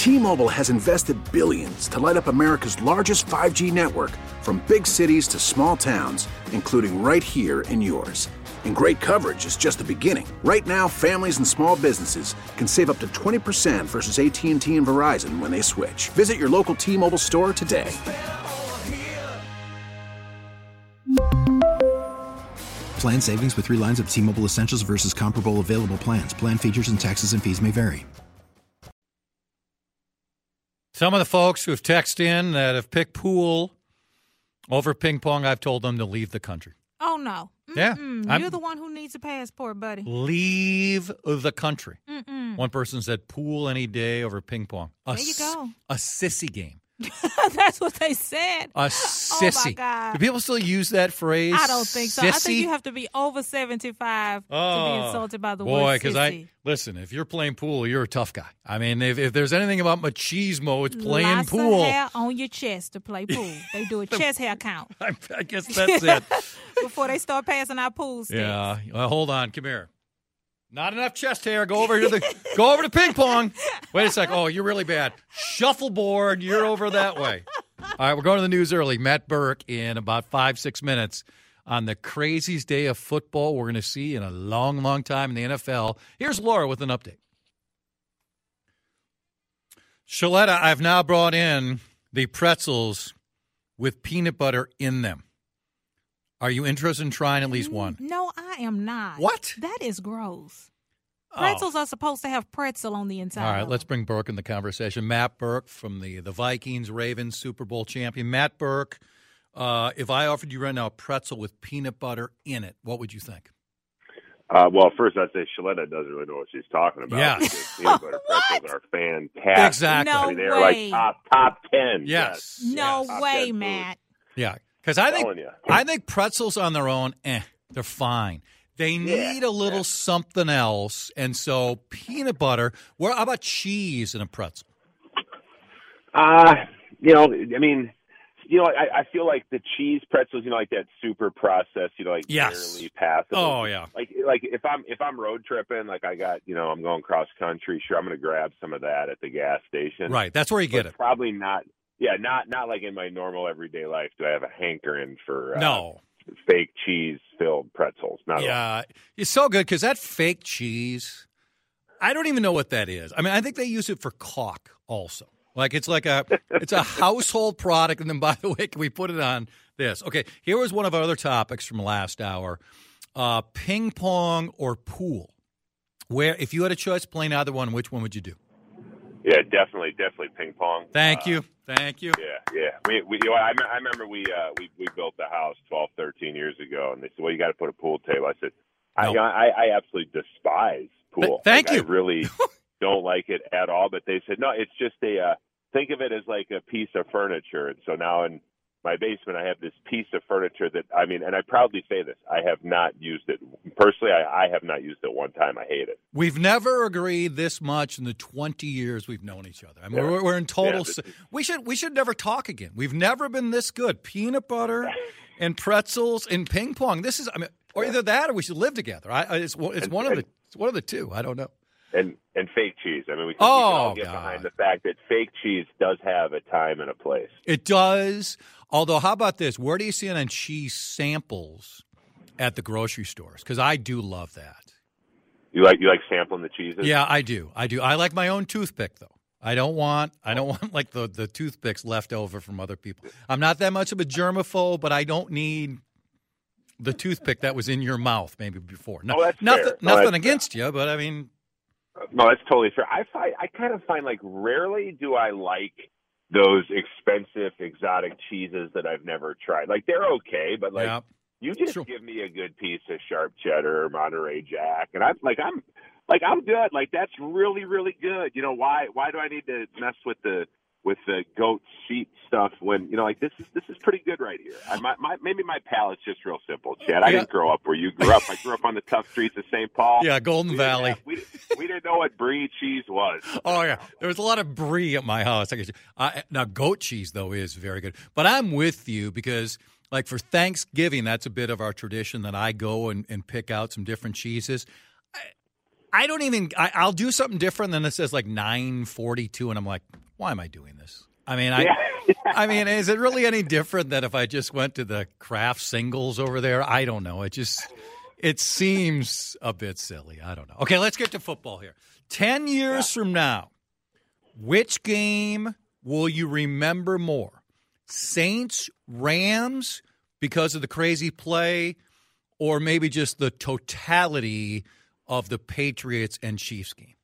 T-Mobile has invested billions to light up America's largest 5G network, from big cities to small towns, including right here in yours. And great coverage is just the beginning. Right now, families and small businesses can save up to 20% versus AT&T and Verizon when they switch. Visit your local T-Mobile store today. Plan savings with 3 lines of T-Mobile Essentials versus comparable available plans. Plan features and taxes and fees may vary. Some of the folks who have texted in that have picked pool over ping pong, I've told them to leave the country. Oh, no. Yeah. You're the one who needs a passport, buddy. Leave the country. One person said pool any day over ping pong. There you go. A sissy game. That's what they said. A sissy. Oh, my God. Do people still use that phrase? I don't think so. Sissy? I think you have to be over 75 to be insulted by the word boy, sissy. Listen, if you're playing pool, you're a tough guy. I mean, if there's anything about machismo, it's playing Lots pool. of hair on your chest to play pool. They do a chest hair count. I guess that's it. Before they start passing out pool sticks. Yeah. Well, hold on. Come here. Not enough chest hair. Go over to ping pong. Wait a sec. Oh, you're really bad. Shuffleboard. You're over that way. All right, we're going to the news early. Matt Burke in about 5-6 minutes on the craziest day of football we're going to see in a long, long time in the NFL. Here's Laura with an update. Shaletta, I've now brought in the pretzels with peanut butter in them. Are you interested in trying at least one? No, I am not. What? That is gross. Pretzels are supposed to have pretzel on the inside. All right, let's bring Burke in the conversation. Matt Burke from the Vikings, Ravens, Super Bowl champion. Matt Burke, if I offered you right now a pretzel with peanut butter in it, what would you think? Well, first I'd say Shaletta doesn't really know what she's talking about. Yeah. Peanut butter pretzels are fantastic. Exactly. No I mean, they're way. like top 10. Yes. No Top way, 10 Matt. Yeah, because I telling you. think pretzels on their own, they're fine. They need a little something else, and so peanut butter. How about cheese in a pretzel? I feel like the cheese pretzels, like that super processed, barely passable. Oh yeah. Like if I'm road tripping, like I got, I'm going cross country, sure, I'm going to grab some of that at the gas station. Right, that's where you get it. Probably not. Yeah, not like in my normal everyday life do I have a hankering for fake cheese-filled pretzels. It's so good because that fake cheese, I don't even know what that is. I mean, I think they use it for caulk also. Like it's a household product. And then, by the way, can we put it on this? Okay, here was one of our other topics from last hour: ping pong or pool. Where, if you had a choice playing either one, which one would you do? Yeah, definitely ping pong. Thank you. Yeah. I remember we built the house 12, 13 years ago, and they said, "Well, you got to put a pool table." I said, No. "I absolutely despise pool. Thank you. I really don't like it at all." But they said, "No, it's just think of it as like a piece of furniture." And so now in my basement, I have this piece of furniture that, and I proudly say this, I have not used it. Personally, I have not used it one time. I hate it. We've never agreed this much in the 20 years we've known each other. I mean, we're in total. We should never talk again. We've never been this good. Peanut butter and pretzels and ping pong. This is, or either that or we should live together. It's one of the two. I don't know. And fake cheese. I mean, we can all get behind the fact that fake cheese does have a time and a place. It does. Although, how about this? Where do you see it on cheese samples at the grocery stores? Because I do love that. You like sampling the cheeses? Yeah, I do. I like my own toothpick, though. I don't want like the toothpicks left over from other people. I'm not that much of a germaphobe, but I don't need the toothpick that was in your mouth maybe before. Nothing against you, but I mean. No, that's totally fair. I kind of find like rarely do I like those expensive exotic cheeses that I've never tried. Like they're okay, but you just give me a good piece of sharp cheddar or Monterey Jack, and I'm good. Like that's really, really good. Why do I need to mess with the goat sheep stuff when this is pretty good right here. Maybe my palate's just real simple, Chad. I didn't grow up where you grew up. I grew up on the tough streets of St. Paul. Yeah, Golden Valley. We didn't know what brie cheese was. Oh yeah, there was a lot of brie at my house. Now goat cheese though is very good, but I'm with you because like for Thanksgiving, that's a bit of our tradition that I go and pick out some different cheeses. I don't even – I'll do something different than it says like 9:42, and I'm like, why am I doing this? I mean, I mean, is it really any different than if I just went to the Kraft singles over there? I don't know. It seems a bit silly. I don't know. Okay, let's get to football here. 10 years from now, which game will you remember more? Saints, Rams, because of the crazy play, or maybe just the totality of the Patriots and Chiefs game?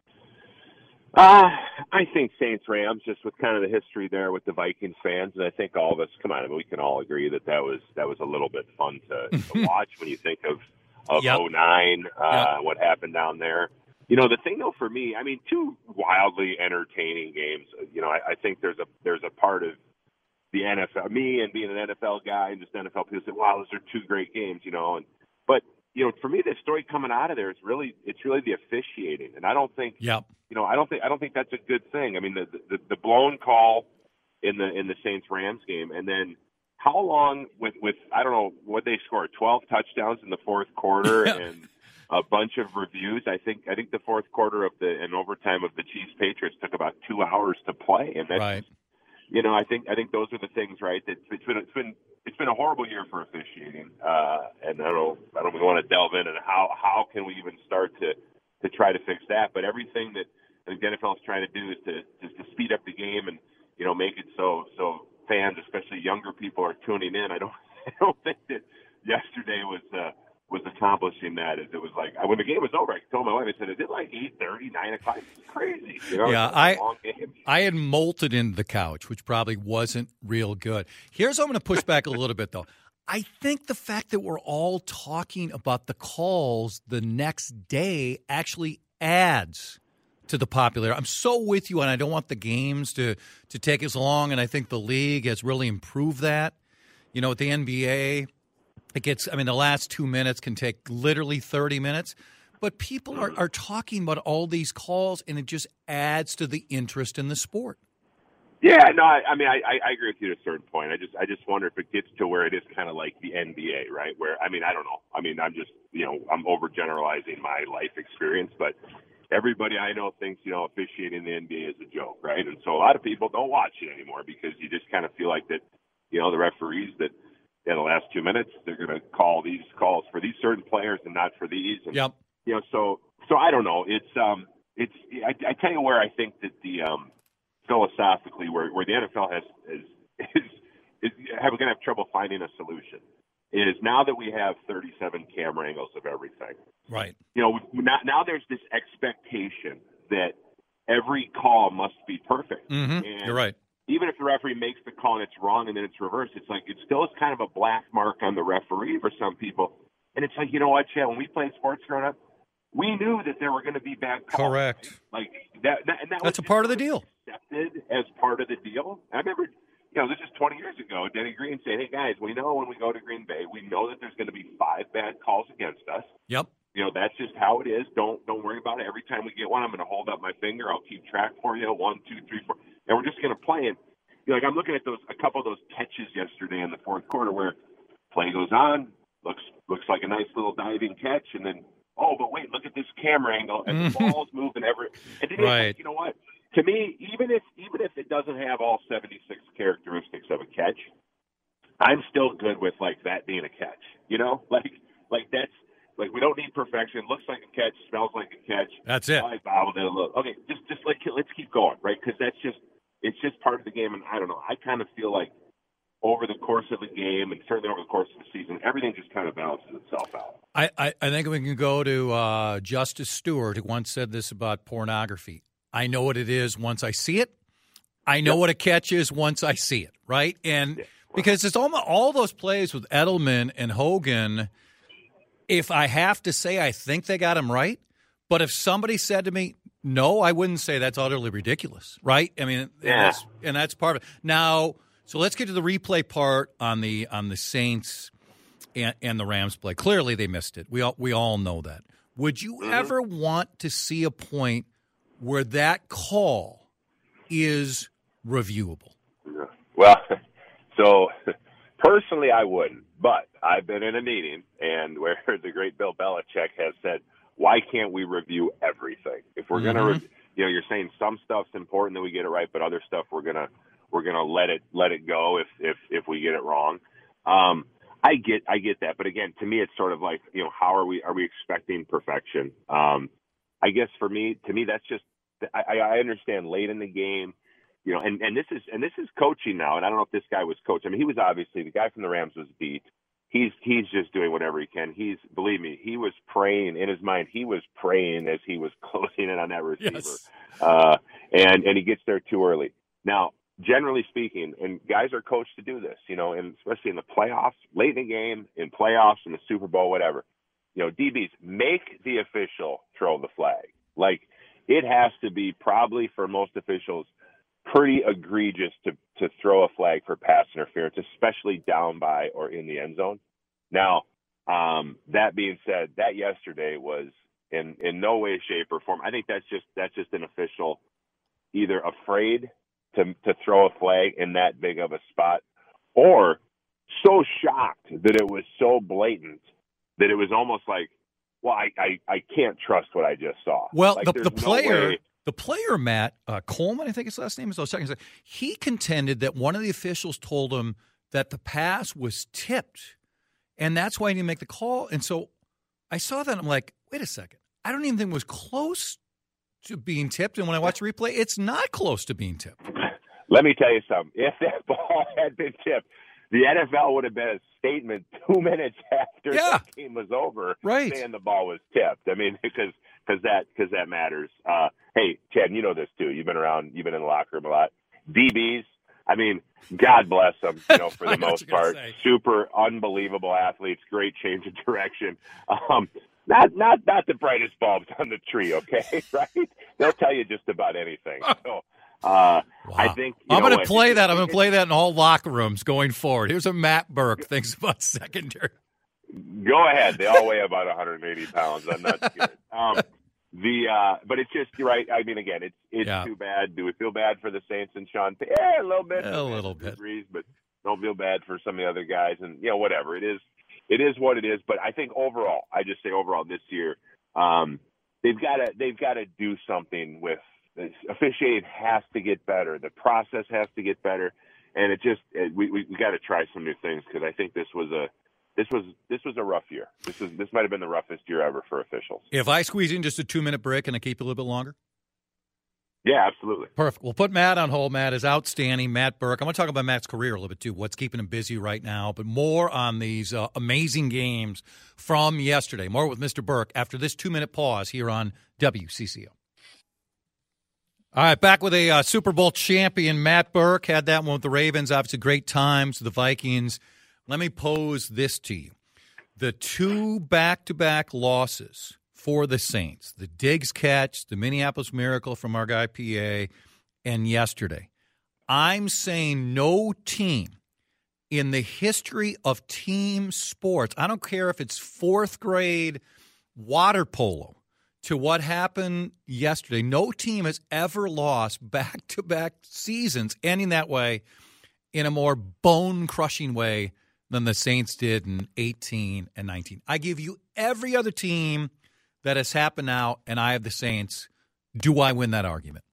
I think Saints Rams, just with kind of the history there with the Vikings fans, and I think all of us, we can all agree that was a little bit fun to watch when you think of 2009, what happened down there. You know, the thing though for me, I mean, two wildly entertaining games. You know, I think there's a part of the NFL, me and being an NFL guy and just NFL people say, wow, those are two great games, you know, but you know, for me, the story coming out of there is really the officiating, and I don't think, you know, I don't think that's a good thing. I mean, the blown call in the Saints Rams game, and then how long with I don't know what they scored, 12 touchdowns in the fourth quarter and a bunch of reviews. I think the fourth quarter and overtime of the Chiefs Patriots took about 2 hours to play, and that's right. You know, I think those are the things, right? It's been a horrible year for officiating, and I don't want to delve in and how can we even start to try to fix that. But everything that I think the NFL is trying to do is to speed up the game and, you know, make it so fans, especially younger people, are tuning in. I don't think that yesterday was accomplishing that. It was like when the game was over, I told my wife, I said, "Is it like 8:30, 9 o'clock? It's crazy." You know, yeah, it's a long game. I had molted into the couch, which probably wasn't real good. Here's what I'm going to push back a little bit, though. I think the fact that we're all talking about the calls the next day actually adds to the popularity. I'm so with you, and I don't want the games to take as long, and I think the league has really improved that. You know, with the NBA, the last 2 minutes can take literally 30 minutes, but people are talking about all these calls, and it just adds to the interest in the sport. Yeah, no, I agree with you to a certain point. I just wonder if it gets to where it is kind of like the NBA, right? Where, I don't know. I'm just, you know, I'm overgeneralizing my life experience, but everybody I know thinks, you know, officiating in the NBA is a joke, right? And so a lot of people don't watch it anymore because you just kind of feel like that, you know, the referees that in the last 2 minutes, they're going to call these calls for these certain players and not for these. And, yep. You know, so I don't know. I tell you where I think that the philosophically where the NFL is going to have trouble finding a solution is now that we have 37 camera angles of everything. Right. You know, now there's this expectation that every call must be perfect. Mm-hmm. And you're right. Even if the referee makes the call and it's wrong and then it's reversed, it's like it still is kind of a black mark on the referee for some people. And it's like, you know what, Chad, when we played sports growing up, we knew that there were going to be bad calls. Correct. Like that that's a part of the deal. Accepted as part of the deal. I remember, you know, this is 20 years ago, Denny Green saying, hey, guys, we know when we go to Green Bay, we know that there's going to be 5 bad calls against us. Yep. You know, that's just how it is. Don't worry about it. Every time we get one, I'm going to hold up my finger. I'll keep track for you. 1, 2, 3, 4. And we're just going to play it. You know, like I'm looking at a couple of those catches yesterday in the fourth quarter where play goes on, looks like a nice little diving catch, and then, oh, but wait, look at this camera angle, and the ball's moving and then right. You know what? To me, even if it doesn't have all 76 characteristics of a catch, I'm still good with like that being a catch. You know, like that's like we don't need perfection. Looks like a catch, smells like a catch. That's it. Okay, just let's keep going, right? Because it's just part of the game, and I don't know. I kind of feel like over the course of the game, and certainly over the course of the season, everything just kind of balances itself out. I think we can go to Justice Stewart, who once said this about pornography. I know what it is once I see it. I know what a catch is once I see it, right? And because it's all those plays with Edelman and Hogan, if I have to say I think they got him right, but if somebody said to me, no, I wouldn't say that's utterly ridiculous, right? I mean, and that's part of it. Now, so let's get to the replay part on the Saints and the Rams play. Clearly, they missed it. We all know that. Would you ever want to see a point where that call is reviewable? Well, so personally, I wouldn't. But I've been in a meeting and where the great Bill Belichick has said, why can't we review everything? If we're going to, you're saying some stuff's important that we get it right, but other stuff we're going to let it go if we get it wrong. I get that. But again, to me, it's sort of like, how are we expecting perfection? I guess to me, that's just, I understand late in the game, and this is coaching now. And I don't know if this guy was coach. I mean, he was obviously, the guy from the Rams was beat. He's just doing whatever he can. Believe me, he was praying in his mind. He was praying as he was closing in on that receiver. Yes. And he gets there too early. Now, generally speaking, and guys are coached to do this, and especially in the playoffs, late in the game, in playoffs, in the Super Bowl, whatever, DBs, make the official throw the flag. Like, it has to be probably for most officials pretty egregious to throw a flag for pass interference, especially down by or in the end zone. Now, that being said, that yesterday was in no way, shape, or form. I think that's just an official either afraid to throw a flag in that big of a spot, or so shocked that it was so blatant that it was almost like, well, I can't trust what I just saw. Well, like, the player, Matt Coleman, I think his last name is, he contended that one of the officials told him that the pass was tipped, and that's why he didn't make the call. And so I saw that, and I'm like, wait a second. I don't even think it was close to being tipped. And when I watch the replay, it's not close to being tipped. Let me tell you something. If that ball had been tipped, the NFL would have been a statement 2 minutes after the game was over, saying the ball was tipped. I mean, because that matters. Hey, Chad, you know this too. You've been around. You've been in the locker room a lot. DBs. I mean, God bless them. For the most part, super unbelievable athletes. Great change of direction. Not the brightest bulbs on the tree. Okay, right? They'll tell you just about anything. So. Wow. I think I'm going to play that. I'm going to play that in all locker rooms going forward. Here's what Matt Burke thinks about secondary. Go ahead. They all weigh about 180 pounds. I'm not scared. But it's just, you're right. I mean, again, it's too bad. Do we feel bad for the Saints and Sean? Yeah, a little bit. A little bit. Degrees, but don't feel bad for some of the other guys. And whatever it is what it is. But I think overall, this year, they've got to do something with. Officiating has to get better. The process has to get better, and we got to try some new things, because I think this was a rough year. This might have been the roughest year ever for officials. If I squeeze in just a 2-minute break, and I keep it a little bit longer? Yeah, absolutely. Perfect. We'll put Matt on hold. Matt is outstanding. Matt Burke. I'm going to talk about Matt's career a little bit too. What's keeping him busy right now, but more on these amazing games from yesterday. More with Mr. Burke after this 2-minute pause here on WCCO. All right, back with a Super Bowl champion, Matt Burke. Had that one with the Ravens. Obviously, great times. The Vikings. Let me pose this to you. The 2 back-to-back losses for the Saints, the Diggs catch, the Minneapolis Miracle from our guy PA, and yesterday. I'm saying no team in the history of team sports, I don't care if it's 4th grade water polo, to what happened yesterday. No team has ever lost back-to-back seasons, ending that way, in a more bone-crushing way than the Saints did in 18 and 19. I give you every other team that has happened now, and I have the Saints. Do I win that argument?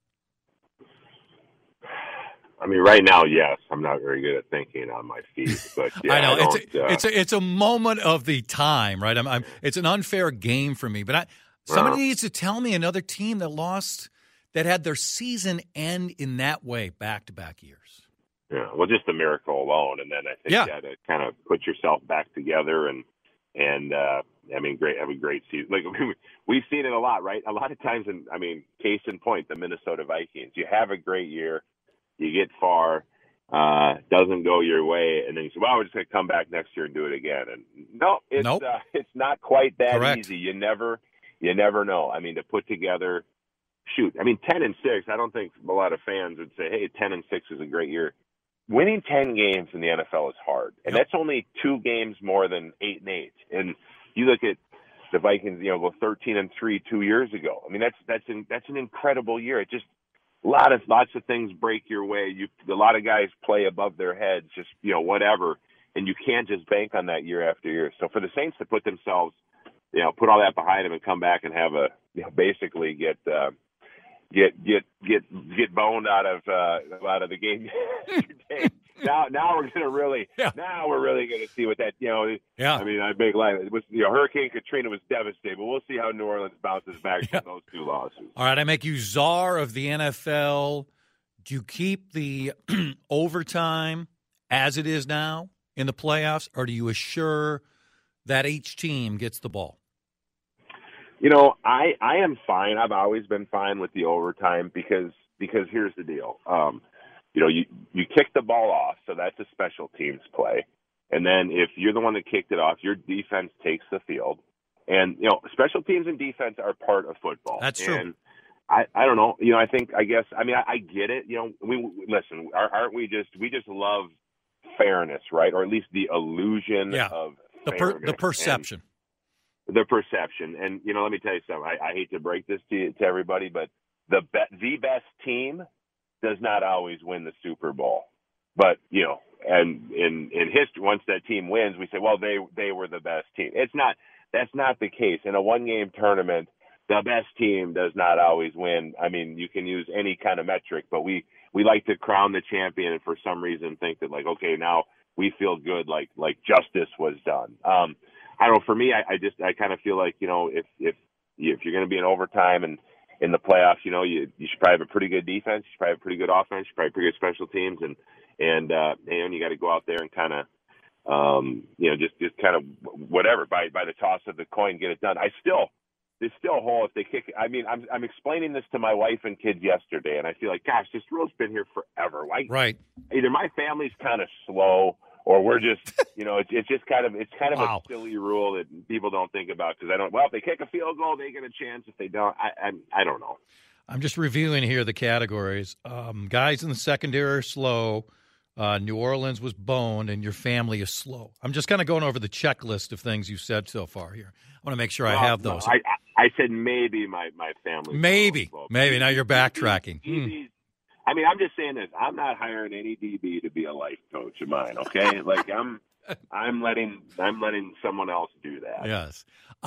I mean, right now, yes. I'm not very good at thinking on my feet, but yeah, I know it's a moment of the time, right? It's an unfair game for me, but somebody needs to tell me another team that had their season end in that way back-to-back years. Yeah, well, just the miracle alone, and then I think you got to kind of put yourself back together and have a great season. Like, we've seen it a lot, right? A lot of times, case in point, the Minnesota Vikings. You have a great year, you get far, doesn't go your way, and then you say, "Well, we're just going to come back next year and do it again." And it's not quite that easy. You never know. I mean, to put together, 10-6. I don't think a lot of fans would say, "Hey, 10-6 is a great year." Winning 10 games in the NFL is hard, and that's only 2 games more than 8-8. And you look at the Vikings, go 13-3 2 years ago. I mean, that's an incredible year. It just lots of things break your way. A lot of guys play above their heads, just whatever, and you can't just bank on that year after year. So for the Saints to put themselves put all that behind him and come back and have basically get boned out of the game yesterday. Now we're gonna really gonna see what that I mean, I big line. It was Hurricane Katrina was devastating, but we'll see how New Orleans bounces back from those two losses. All right, I make you czar of the NFL. Do you keep the overtime as it is now in the playoffs, or do you assure that each team gets the ball? I am fine. I've always been fine with the overtime because here's the deal. You kick the ball off, so that's a special teams play. And then if you're the one that kicked it off, your defense takes the field. And, special teams and defense are part of football. That's true. And I don't know. I get it. Aren't we just love fairness, right? Or at least the illusion of fairness. The perception. The perception. And, let me tell you something. I hate to break this to everybody, but the best team does not always win the Super Bowl. But, and in history, once that team wins, we say, well, they were the best team. That's not the case. In a one-game tournament, the best team does not always win. I mean, you can use any kind of metric, but we like to crown the champion and for some reason think that, okay, now we feel good, like justice was done. I don't know. For me, I kind of feel like, if you're going to be in overtime and in the playoffs, you should probably have a pretty good defense. You should probably have a pretty good offense. You should probably have pretty good special teams. And you got to go out there and kind of, just kind of whatever, by the toss of the coin, get it done. There's still a hole if they kick it. I mean, I'm explaining this to my wife and kids yesterday, and I feel like, gosh, this rule's been here forever. Right. Either my family's kind of slow, or we're just, it's just kind of a silly rule that people don't think about because if they kick a field goal, they get a chance. If they don't, I don't know. I'm just reviewing here the categories. Guys in the secondary are slow. New Orleans was boned, and your family is slow. I'm just kind of going over the checklist of things you said so far here. I want to make sure I have those. No, I said maybe my family. Maybe. Now you're backtracking. I mean, I'm just saying this. I'm not hiring any DB to be a life coach of mine. Okay, I'm letting someone else do that. Yes.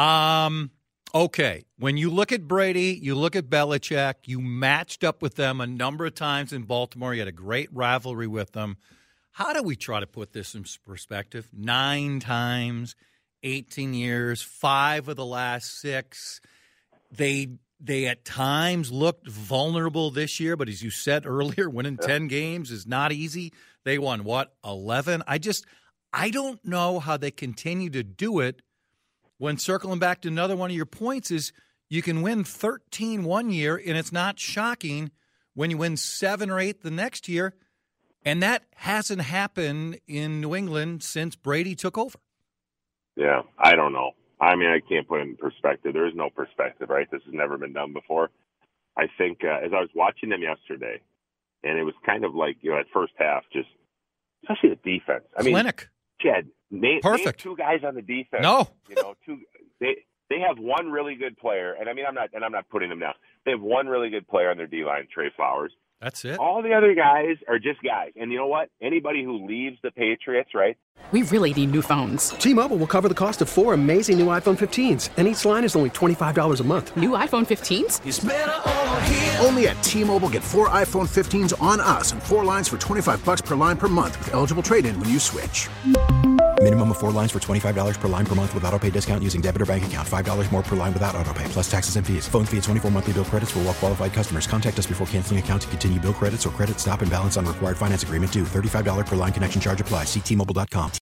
Okay. When you look at Brady, you look at Belichick. You matched up with them a number of times in Baltimore. You had a great rivalry with them. How do we try to put this in perspective? 9 times, 18 years, 5 of the last 6. They at times looked vulnerable this year, but as you said earlier, winning 10 games is not easy. They won, 11? I don't know how they continue to do it when, circling back to another one of your points, is you can win 13 one year, and it's not shocking when you win 7 or 8 the next year, and that hasn't happened in New England since Brady took over. Yeah, I don't know. I mean, I can't put it in perspective. There is no perspective, right? This has never been done before. I think as I was watching them yesterday, and it was kind of like, at first half, just especially the defense. I mean, clinic. Jed, name 2 guys on the defense. No, they have one really good player, and I'm not putting them down. They have one really good player on their D-line, Trey Flowers. That's it. All the other guys are just guys. And you know what? Anybody who leaves the Patriots, right? We really need new phones. T-Mobile will cover the cost of 4 amazing new iPhone 15s, and each line is only $25 a month. New iPhone 15s? It's better over here. Only at T-Mobile, get 4 iPhone 15s on us and 4 lines for $25 per line per month with eligible trade-in when you switch. Minimum of 4 lines for $25 per line per month with autopay discount using debit or bank account. $5 more per line without autopay, plus taxes and fees. Phone fee at 24 monthly bill credits for well-qualified customers. Contact us before canceling account to continue bill credits or credit stop and balance on required finance agreement due. $35 per line connection charge applies. See T-Mobile.com.